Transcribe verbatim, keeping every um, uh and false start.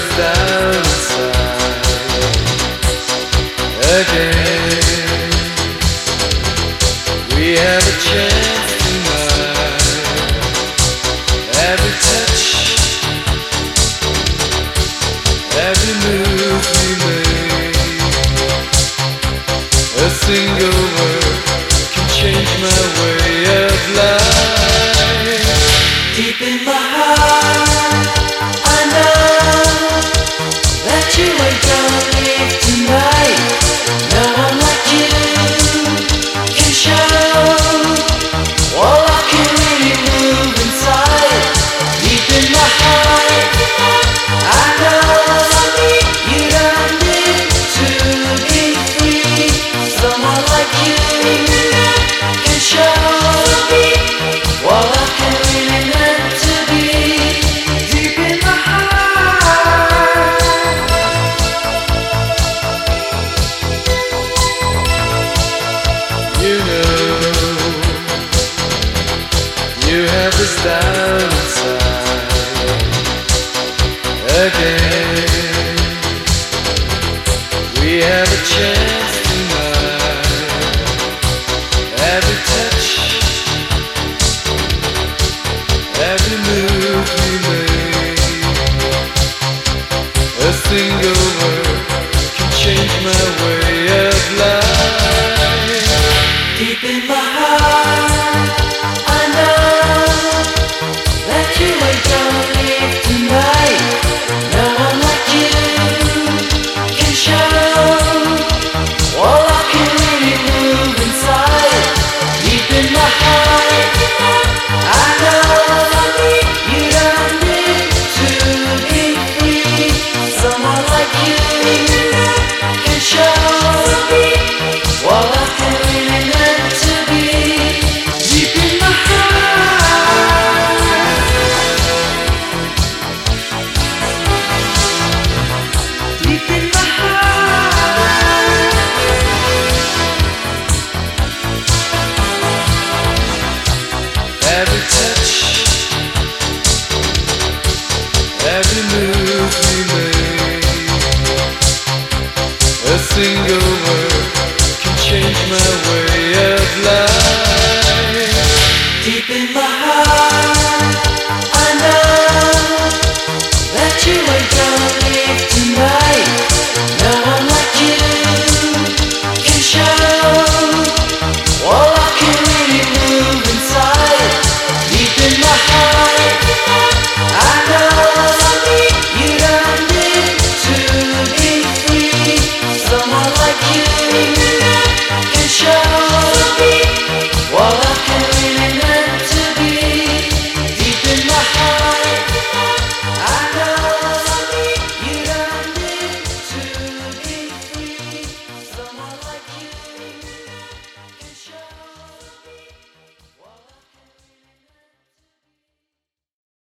us down inside again. We have a chance tonight. Every touch, every move we make, a single word can change my way of life. Deep in my heart, I know that you ain't gonna leave tonight. No one like you can show all I can really move inside. Deep in my heart, I know you don't need to be free. Someone like you can show all I can really meant to be. Deep in my heart, you know, you have us down inside again. We have a chance tonight. Every touch, every move we make, a single word can change my way of life. deep in my heart, I know that you ain't gonna leave tonight. No one like you can show all I can really move inside. Deep in my heart, I know you don't need to be free. Someone like you can show all I can really meant to be. Deep in my heart, deep in my heart, Every touch, every move we make, a single word can change my way of life. deep in my heart, I know that you ain't gonna leave tonight. No one like you can show all I can really move inside. Deep in my heart, I know you don't need to be free. Someone like you